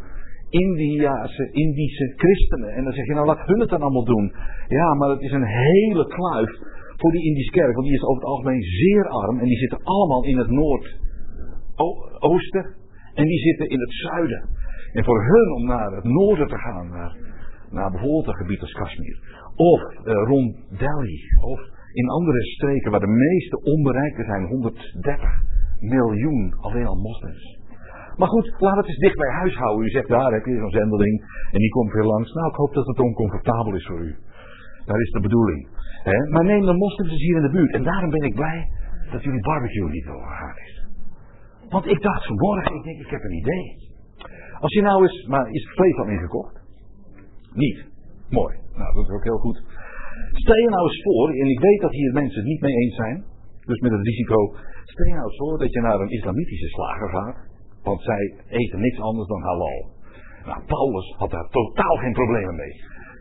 Indische christenen. En dan zeg je, nou laat hun het dan allemaal doen. Ja, maar het is een hele kluif voor die Indische kerk. Want die is over het algemeen zeer arm. En die zitten allemaal in het noordoosten. En die zitten in het zuiden. En voor hun om naar het noorden te gaan. Naar bijvoorbeeld een gebied als Kashmir. Of rond Delhi. Of in andere streken waar de meeste onbereikte zijn. 130 miljoen alleen al moslims. Maar goed, laat het eens dicht bij huis houden. U zegt, daar heb je zo'n zendeling. En die komt weer langs. Nou, ik hoop dat het oncomfortabel is voor u. Dat is de bedoeling. Maar neem de moslims eens hier in de buurt. En daarom ben ik blij dat jullie barbecue niet doorgegaan is. Want ik dacht vanmorgen, ik heb een idee. Als je nou eens, maar is het vlees al ingekocht? Niet. Mooi. Nou, dat is ook heel goed. Stel je nou eens voor, en ik weet dat hier mensen het niet mee eens zijn. Dus met het risico. Stel je nou eens voor dat je naar een islamitische slager gaat. Want zij eten niks anders dan halal. Nou, Paulus had daar totaal geen problemen mee.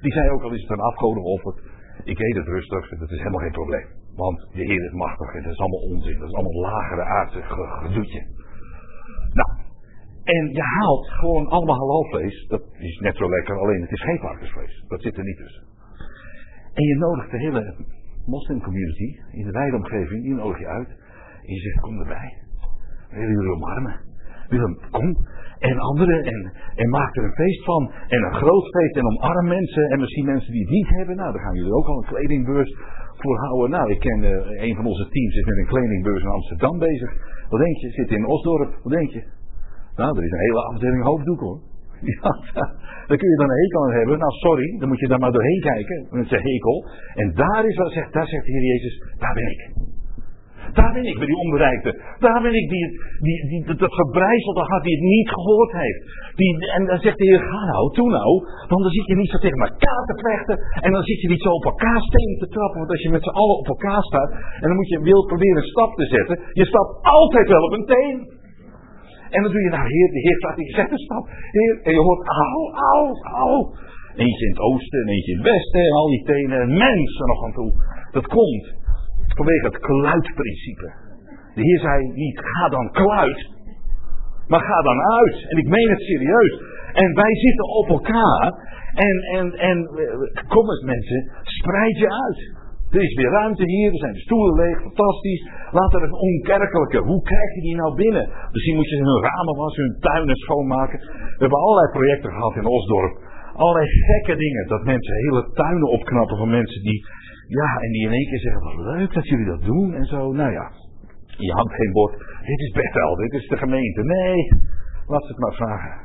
Die zei ook al is het een afgodenoffer. Ik eet het rustig, dat is helemaal geen probleem. Want de Heer is machtig en dat is allemaal onzin. Dat is allemaal lagere aardse gedoetje. Nou, en je haalt gewoon allemaal halalvlees. Dat is net zo lekker, alleen het is geen varkensvlees. Dat zit er niet tussen. En je nodigt de hele moslimcommunity in de wijde omgeving, die nodig je uit. En je zegt, kom erbij. We willen jullie omarmen. Willem, kom. En anderen. En maak er een feest van. En een groot feest. En omarm mensen. En misschien mensen die het niet hebben. Nou, daar gaan jullie ook al een kledingbeurs voor houden. Nou, ik ken een van onze teams is met een kledingbeurs in Amsterdam bezig. Wat denk je? Zit in Osdorp. Wat denk je? Nou, er is een hele afdeling hoofddoeken hoor. Ja, daar kun je dan een hekel aan hebben. Nou, sorry. Dan moet je daar maar doorheen kijken. Met zijn hekel. En daar zegt de Heer Jezus, daar ben ik. Daar ben ik, bij die onbereikte. Daar ben ik, dat verbrijzelde hart die het niet gehoord heeft. En dan zegt de Heer, ga nou, toe nou. Want dan zit je niet zo tegen elkaar te vechten. En dan zit je niet zo op elkaar stenen te trappen. Want als je met z'n allen op elkaar staat. En dan moet je proberen een stap te zetten. Je stapt altijd wel op een teen. En dan doe je nou, Heer, de Heer staat, je zet een stap. Heer, en je hoort, au. Eentje in het oosten en eentje in het westen. En al die tenen. En mensen nog aan toe. Dat komt vanwege het kluitprincipe. De Heer zei niet, ga dan kluit. Maar ga dan uit. En ik meen het serieus. En wij zitten op elkaar. En kom eens mensen, spreid je uit. Er is weer ruimte hier, er zijn de stoelen leeg, fantastisch. Laat er een onkerkelijke, hoe krijg je die nou binnen? Misschien moet je hun ramen wassen, hun tuinen schoonmaken. We hebben allerlei projecten gehad in Osdorp. Allerlei gekke dingen, dat mensen hele tuinen opknappen van mensen die, ja, en die in één keer zeggen, wat leuk dat jullie dat doen en zo. Nou ja, je hangt geen bord, dit is Bethel, dit is de gemeente. Nee, laat ze het maar vragen.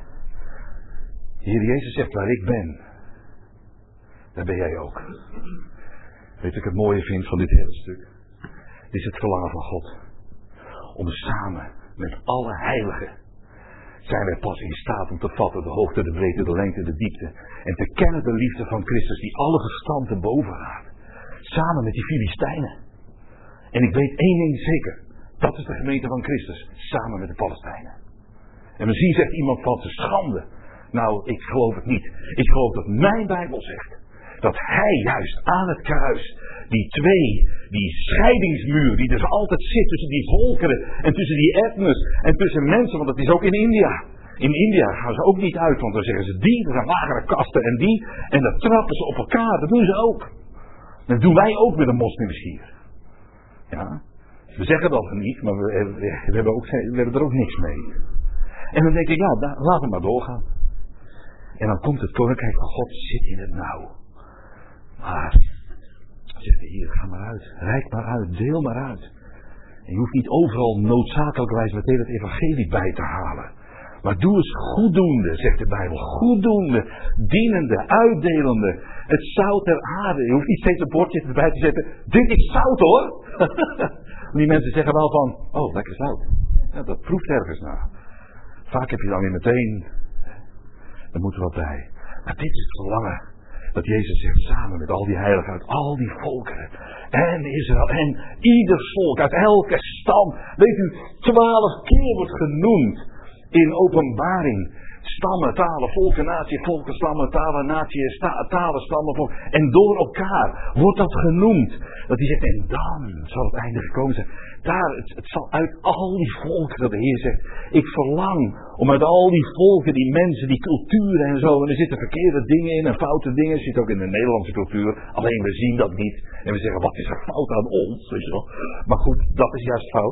Heer Jezus zegt, waar ik ben, daar ben jij ook. Weet je wat ik het mooie vind van dit hele stuk? Dit is het verlangen van God. Om samen met alle heiligen zijn wij pas in staat om te vatten de hoogte, de breedte, de lengte, de diepte. En te kennen de liefde van Christus die alle verstand te boven gaat. Samen met die Filistijnen. En ik weet één ding zeker. Dat is de gemeente van Christus. Samen met de Palestijnen. En misschien zegt iemand van te schande. Nou, ik geloof het niet. Ik geloof dat mijn Bijbel zegt. Dat hij juist aan het kruis, die scheidingsmuur die dus altijd zit tussen die volkeren en tussen die etnes en tussen mensen, want dat is ook in India. In India gaan ze ook niet uit, want dan zeggen ze die, er zijn lagere kasten en die, en dan trappen ze op elkaar, dat doen ze ook. Dat doen wij ook met de moslims hier. Ja, we zeggen dat niet, maar we hebben er ook niks mee. En dan denk ik, ja, laten we maar doorgaan. En dan komt het koninkrijk van God, zit in het nauw. Maar, zegt de Heer, ga maar uit, reik maar uit, deel maar uit. En je hoeft niet overal noodzakelijkerwijs meteen het evangelie bij te halen. Maar doe eens goeddoende, zegt de Bijbel. Goeddoende, dienende, uitdelende. Het zout der aarde. Je hoeft niet steeds een bordje erbij te zetten. Dit is zout hoor. Die mensen zeggen wel van, oh lekker zout. Ja, dat proeft ergens naar. Vaak heb je dan weer meteen, er moet er wat bij. Maar dit is het verlangen. Dat Jezus zegt samen met al die heiligen uit al die volkeren. En Israël. En ieder volk uit elke stam. Weet u, 12 keer wordt genoemd in Openbaring. Stammen, talen, volken, natie, volken, stammen, talen, natie, talen, stammen, volken. En door elkaar wordt dat genoemd. Dat hij zegt, en dan zal het einde gekomen zijn. Daar, het zal uit al die volken, dat de Heer zegt. Ik verlang om uit al die volken, die mensen, die culturen en zo. En er zitten verkeerde dingen in en foute dingen. Zit ook in de Nederlandse cultuur. Alleen we zien dat niet. En we zeggen, wat is er fout aan ons? Weet je wel. Maar goed, dat is juist fout.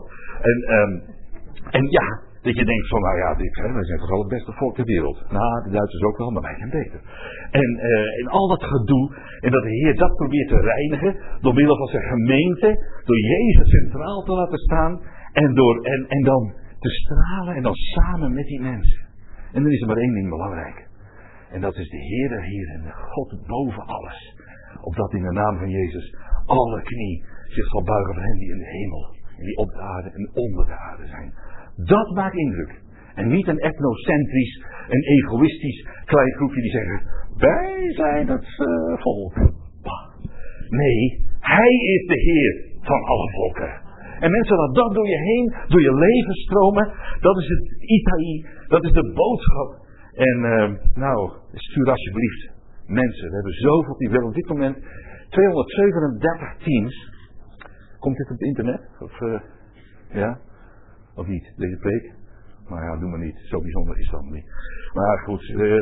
En ja. Dat je denkt van, nou ja, wij zijn toch wel het beste volk ter wereld. Nou, de Duitsers ook wel, maar wij zijn beter. En al dat gedoe, en dat de Heer dat probeert te reinigen, door middel van zijn gemeente, door Jezus centraal te laten staan, en dan te stralen, en dan samen met die mensen. En dan is er maar één ding belangrijk. En dat is de Heer der Heeren, de God boven alles. Opdat in de naam van Jezus alle knie zich zal buigen voor hen die in de hemel, en die op de aarde en onder de aarde zijn. Dat maakt indruk. En niet een etnocentrisch, een egoïstisch klein groepje die zeggen, wij zijn het volk. Nee, hij is de Heer van alle volken. En mensen, laat dat door je heen, door je leven stromen. Dat is het Itai, dat is de boodschap. En stuur alsjeblieft mensen. We hebben zoveel teams. We hebben op dit moment 237 teams. Komt dit op het internet? Ja? Of niet? Deze preek? Maar ja, doe maar niet. Zo bijzonder is dat niet. Maar goed,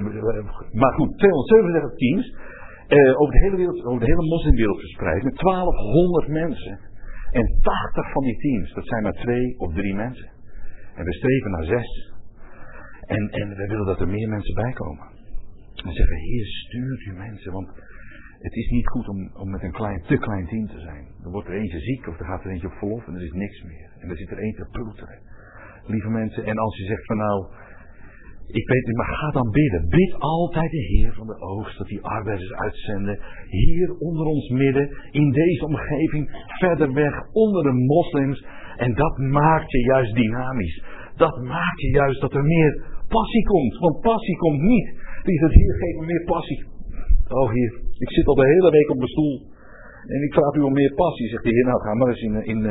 237 teams. Over de hele wereld, over de hele moslimwereld verspreid. Met 1200 mensen. En 80 van die teams, dat zijn maar 2 of 3 mensen. En we streven naar 6. En we willen dat er meer mensen bij komen. En we zeggen, Heer, stuurt u mensen. Want het is niet goed om met een te klein team te zijn. Er wordt er eentje ziek of er gaat er eentje op verlof en er is niks meer. En er zit er eentje te ploeteren. Lieve mensen, en als je zegt van nou, ik weet niet, maar ga dan bidden. Bid altijd de Heer van de oogst dat die arbeiders uitzenden. Hier onder ons midden, in deze omgeving, verder weg, onder de moslims. En dat maakt je juist dynamisch. Dat maakt je juist dat er meer passie komt. Want passie komt niet. Lieve Heer, geef me meer passie. Oh Heer, ik zit al de hele week op mijn stoel. En ik vraag u om meer passie. Zegt de Heer, nou ga maar eens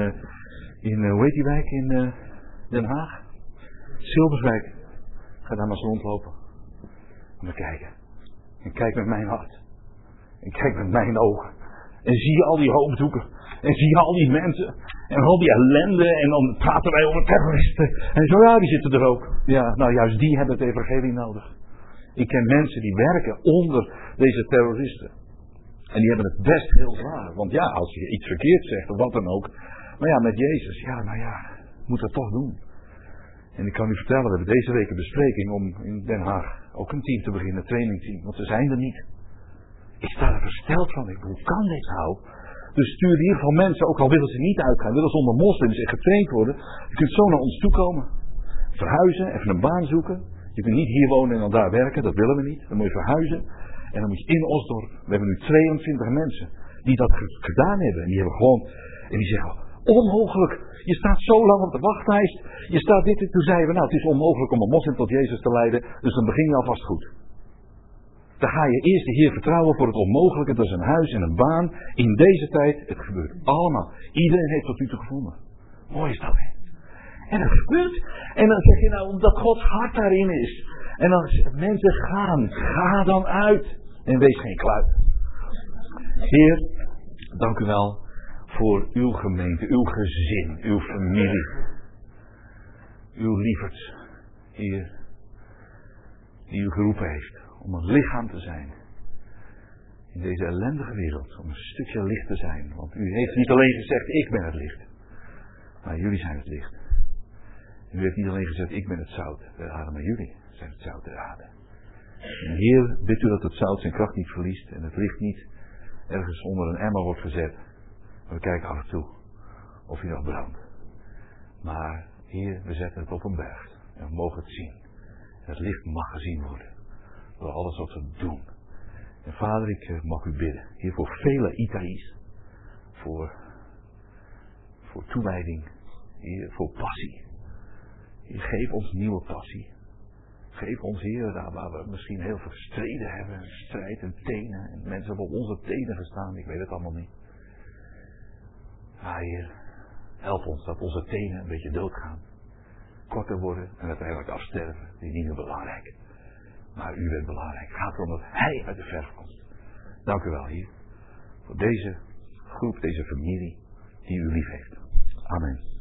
in hoe heet die wijk? In Den Haag? Silverswijk. Ga daar maar eens rondlopen. Kom maar kijken. En kijk met mijn hart. En kijk met mijn ogen. En zie je al die hoofddoeken. En zie je al die mensen. En al die ellende. En dan praten wij over terroristen. En zo, ja, die zitten er ook. Ja, nou juist die hebben het evangelie nodig. Ik ken mensen die werken onder deze terroristen. En die hebben het best heel zwaar. Want ja, als je iets verkeerd zegt of wat dan ook. Maar ja, met Jezus. Ja, nou ja. Moet dat toch doen. En ik kan u vertellen, we hebben deze week een bespreking om in Den Haag ook een team te beginnen, een trainingteam. Want ze zijn er niet. Ik sta er versteld van. Hoe kan dit nou? Dus stuur in ieder geval mensen, ook al willen ze niet uitgaan, willen ze onder moslims en getraind worden. Je kunt zo naar ons toe komen. Verhuizen, even een baan zoeken. Je kunt niet hier wonen en dan daar werken, dat willen we niet. Dan moet je verhuizen. En dan moet je in Osdorp. We hebben nu 22 mensen die dat gedaan hebben. En die hebben gewoon, en die zeggen, onmogelijk. Je staat zo lang op de wachtlijst. Je staat dit en toen zeiden we, nou het is onmogelijk om een moslim tot Jezus te leiden. Dus dan begin je alvast goed. Dan ga je eerst de Heer vertrouwen voor het onmogelijke. Dat is een huis en een baan. In deze tijd, het gebeurt allemaal. Iedereen heeft tot nu toe gevonden. Mooi is dat, hè? En dat gebeurt. En dan zeg je nou, omdat Gods hart daarin is. En dan zeggen mensen, ga dan uit. En wees geen kluit. Heer, dank u wel voor uw gemeente, uw gezin, uw familie. Uw lieverds, Heer, die u geroepen heeft om een lichaam te zijn. In deze ellendige wereld, om een stukje licht te zijn. Want u heeft niet alleen gezegd, ik ben het licht. Maar jullie zijn het licht. U heeft niet alleen gezegd, ik ben het zout der aarde, maar jullie zijn het zout der aarde. En Heer, bidt u dat het zout zijn kracht niet verliest en het licht niet ergens onder een emmer wordt gezet. Maar we kijken af en toe of hij nog brandt. Maar Heer, we zetten het op een berg en we mogen het zien. En het licht mag gezien worden door alles wat we doen. En Vader, ik mag u bidden, Heer, voor vele Itaïs, voor toewijding, Heer, voor passie. Heer, geef ons nieuwe passie. Geef ons, Heer, daar waar we misschien heel veel gestreden hebben. Strijd en tenen. En mensen hebben op onze tenen gestaan. Ik weet het allemaal niet. Maar Heer, help ons dat onze tenen een beetje doodgaan. Korter worden en uiteindelijk afsterven. Die is niet meer belangrijk. Maar u bent belangrijk. Het gaat erom dat Hij uit de verf komt. Dank u wel, Heer. Voor deze groep, deze familie die u lief heeft. Amen.